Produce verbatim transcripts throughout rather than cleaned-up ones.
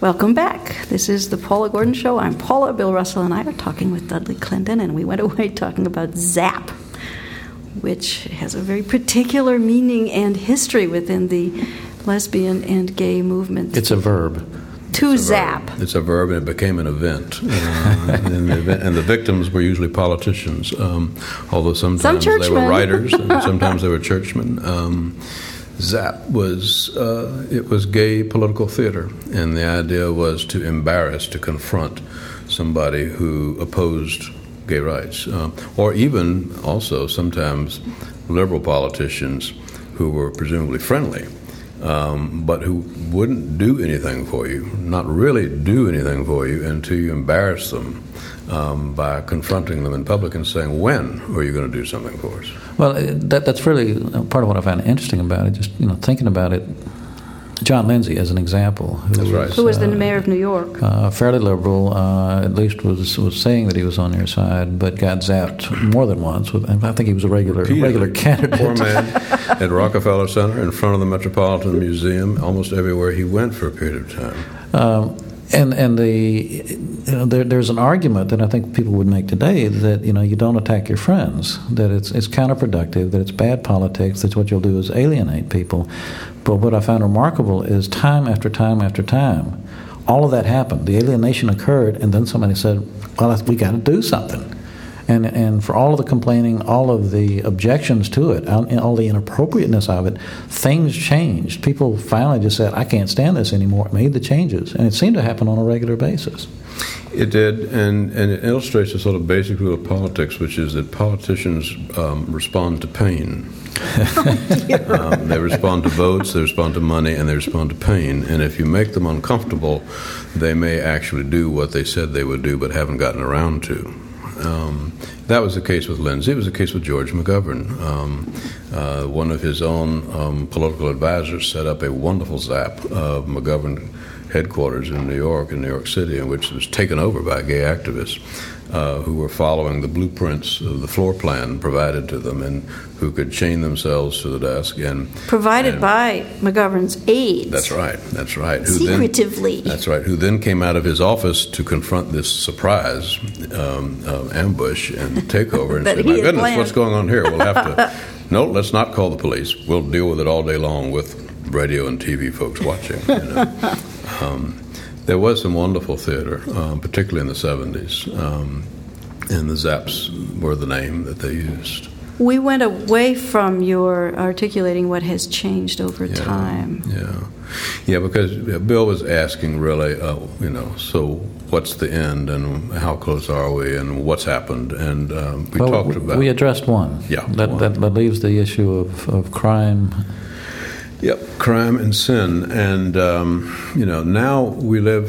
Welcome back. This is the Paula Gordon Show. I'm Paula. Bill Russell and I are talking with Dudley Clinton, and we went away talking about zap, which has a very particular meaning and history within the lesbian and gay movement. It's a verb. To it's zap. Verb. It's a verb, and it became an event. Uh, and, the event and the victims were usually politicians, um, although sometimes Some they were writers, and sometimes they were churchmen. Um, Zap was uh, it was gay political theater, and the idea was to embarrass, to confront somebody who opposed gay rights, uh, or even also sometimes liberal politicians who were presumably friendly, um, but who wouldn't do anything for you, not really do anything for you until you embarrass them um, by confronting them in public and saying, when are you going to do something for us? Well, that, that's really part of what I found interesting about it. Just you know, thinking about it, John Lindsay as an example, who that's was, right. who was the uh, mayor of New York, uh, fairly liberal, uh, at least was was saying that he was on your side, but got zapped more than once. With, I think he was a regular Repeatedly. regular candidate. Poor man at Rockefeller Center, in front of the Metropolitan Museum, almost everywhere he went for a period of time. Um, And and the you know, there, there's an argument that I think people would make today that you know you don't attack your friends, that it's it's counterproductive, that it's bad politics, that what you'll do is alienate people. But what I found remarkable is time after time after time, all of that happened. The alienation occurred, and then somebody said, "Well, we got to do something." And and for all of the complaining, all of the objections to it, all the inappropriateness of it, things changed. People finally just said, I can't stand this anymore, made the changes. And it seemed to happen on a regular basis. It did, and, and it illustrates a sort of basic rule of politics, which is that politicians um, respond to pain. um, they respond to votes, they respond to money, and they respond to pain. And if you make them uncomfortable, they may actually do what they said they would do but haven't gotten around to. Um, that was the case with Lindsay. It was the case with George McGovern. Um, uh, one of his own um, political advisors set up a wonderful zap of McGovern headquarters in New York, in New York City, in which it was taken over by gay activists uh, who were following the blueprints of the floor plan provided to them and who could chain themselves to the desk. and Provided and, by McGovern's aides. That's right, that's right. Who Secretively. Then, that's right, who then came out of his office to confront this surprise um, uh, ambush and takeover and say, my goodness, planned. What's going on here? We'll have to, no, let's not call the police. We'll deal with it all day long with radio and T V folks watching. You know? um, there was some wonderful theater, um, particularly in the seventies, um, and the Zaps were the name that they used. We went away from your articulating what has changed over yeah, time. Yeah, yeah, because Bill was asking really, uh, you know, so what's the end and how close are we and what's happened? And um, we well, talked about... We addressed one. Yeah. That, one. that, that leaves the issue of, of crime. Yep, crime and sin. And, um, you know, now we live...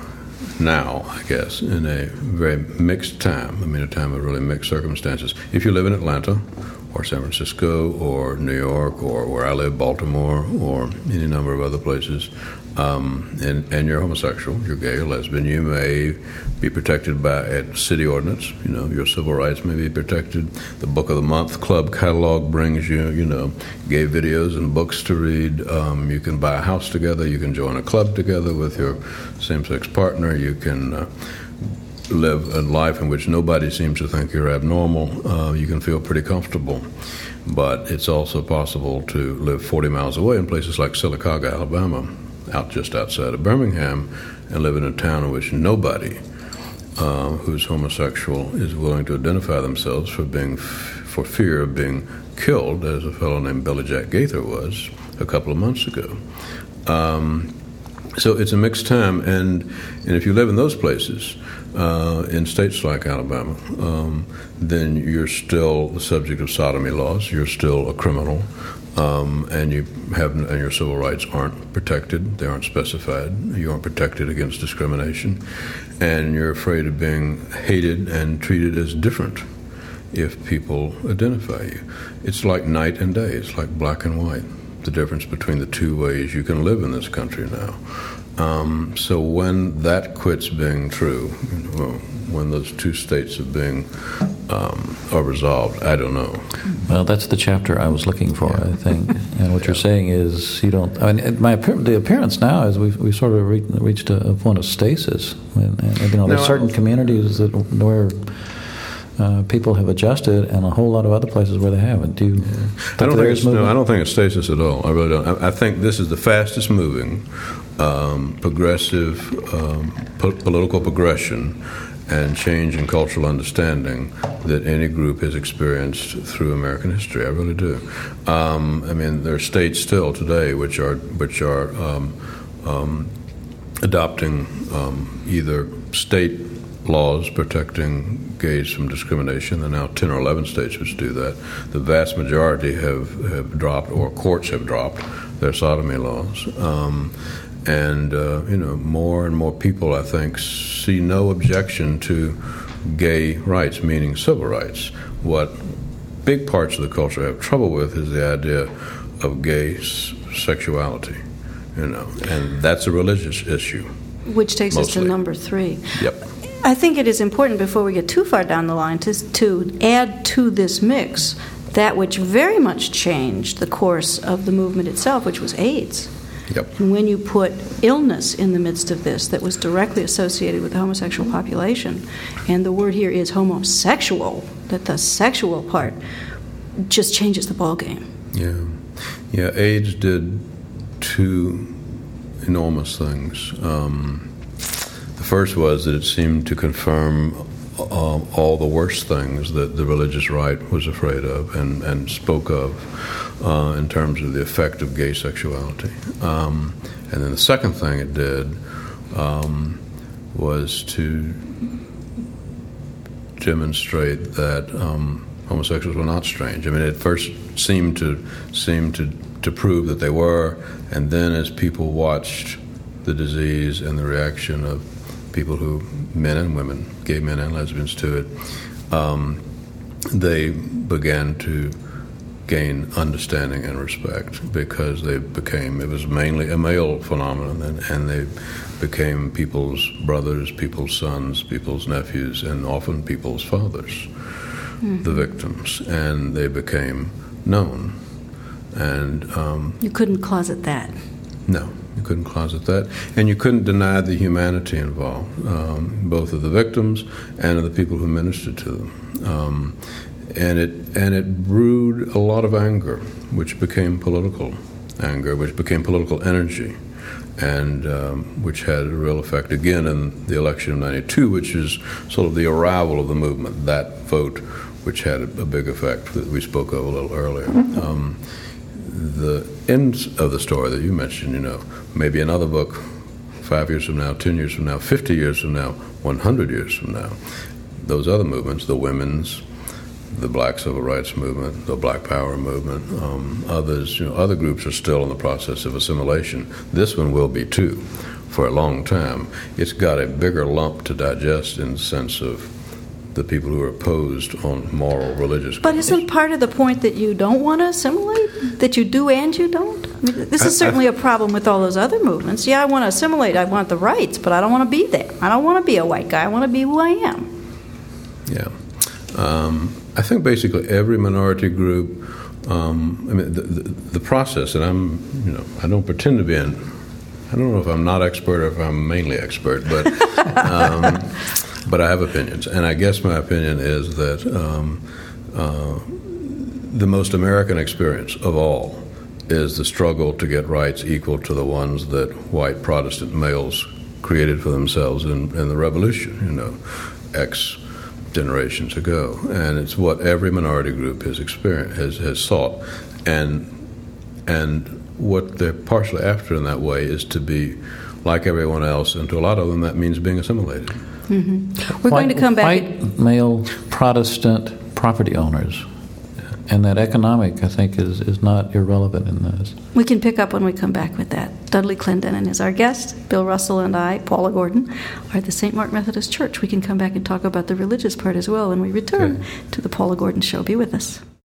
now, I guess, in a very mixed time. I mean, a time of really mixed circumstances. If you live in Atlanta or San Francisco or New York or where I live, Baltimore, or any number of other places, um, and, and you're homosexual, you're gay or lesbian, you may be protected by a city ordinance. You know, your civil rights may be protected. The Book of the Month Club catalog brings you, you know, gay videos and books to read. Um, you can buy a house together. You can join a club together with your same-sex partner. You can uh, live a life in which nobody seems to think you're abnormal. Uh, you can feel pretty comfortable. But it's also possible to live forty miles away in places like Sylacauga, Alabama, out just outside of Birmingham, and live in a town in which nobody uh, who's homosexual is willing to identify themselves for being, f- for fear of being killed, as a fellow named Billy Jack Gaither was a couple of months ago. Um, so it's a mixed time, and and if you live in those places, uh, in states like Alabama, um, then you're still the subject of sodomy laws. You're still a criminal. Um, and you have, and your civil rights aren't protected. They aren't specified. You aren't protected against discrimination, and you're afraid of being hated and treated as different if people identify you. It's like night and day. It's like black and white. The difference between the two ways you can live in this country now. Um, so when that quits being true, you know, when those two states of being um, are resolved, I don't know. Well, that's the chapter I was looking for, yeah. I think. And what yeah. you're saying is you don't. I mean, my the appearance now is we've we sort of re- reached a, a point of stasis. And, and, you know, there's no, certain communities that where. Uh, people have adjusted, and a whole lot of other places where they haven't. Do you? Yeah. I don't think it's, no, I don't think it's stasis at all. I really don't. I, I think this is the fastest moving, um, progressive um, po- political progression and change in cultural understanding that any group has experienced through American history. I really do. Um, I mean, there are states still today which are which are um, um, adopting um, either state laws protecting gays from discrimination. There are now ten or eleven states which do that. The vast majority have, have dropped, or courts have dropped, their sodomy laws. Um, and, uh, you know, more and more people, I think, see no objection to gay rights, meaning civil rights. What big parts of the culture have trouble with is the idea of gay s- sexuality, you know, and that's a religious issue. Which takes mostly. us to number three. Yep. I think it is important before we get too far down the line to, to add to this mix that which very much changed the course of the movement itself, which was AIDS. Yep. And when you put illness in the midst of this that was directly associated with the homosexual population, and the word here is homosexual, that the sexual part just changes the ballgame. Yeah. Yeah, AIDS did two enormous things. Um, The first was that it seemed to confirm uh, all the worst things that the religious right was afraid of and, and spoke of uh, in terms of the effect of gay sexuality. Um, and then the second thing it did um, was to demonstrate that um, homosexuals were not strange. I mean, it first seemed to seemed to, to prove that they were, and then as people watched the disease and the reaction of people who, men and women, gay men and lesbians to it, um, they began to gain understanding and respect because they became, it was mainly a male phenomenon, and, and they became people's brothers, people's sons, people's nephews, and often people's fathers, mm-hmm. the victims, and they became known. And um, you couldn't closet that. No. You couldn't closet that, and you couldn't deny the humanity involved, um, both of the victims and of the people who ministered to them. Um, and it and it brewed a lot of anger, which became political anger, which became political energy, and um, which had a real effect again in the election of ninety-two, which is sort of the arrival of the movement. That vote, which had a, a big effect that we spoke of a little earlier. Um, The end of the story that you mentioned, you know, maybe another book five years from now, ten years from now, fifty years from now, one hundred years from now, those other movements, the women's, the black civil rights movement, the black power movement, um, others, you know, other groups are still in the process of assimilation. This one will be too for a long time. It's got a bigger lump to digest in the sense of the people who are opposed on moral, religious. But isn't part of the point that you don't want to assimilate? That you do and you don't? I mean, this is I, certainly I, a problem with all those other movements. Yeah, I want to assimilate, I want the rights, but I don't want to be there. I don't want to be a white guy, I want to be who I am. Yeah. Um, I think basically every minority group, um, I mean, the, the, the process, and I'm, you know, I don't pretend to be an, I don't know if I'm not expert or if I'm mainly expert, but um, but I have opinions, and I guess my opinion is that um, uh, the most American experience of all is the struggle to get rights equal to the ones that white Protestant males created for themselves in, in the Revolution, you know, X generations ago. And it's what every minority group has experienced, has, has sought. And and what they're partially after in that way is to be like everyone else, and to a lot of them that means being assimilated. Mm-hmm. We're white, going to come back. White male Protestant property owners. And that economic, I think, is, is not irrelevant in this. We can pick up when we come back with that. Dudley Clendenin is our guest. Bill Russell and I, Paula Gordon, are at the Saint Mark Methodist Church. We can come back and talk about the religious part as well when we return okay. to the Paula Gordon Show. Be with us.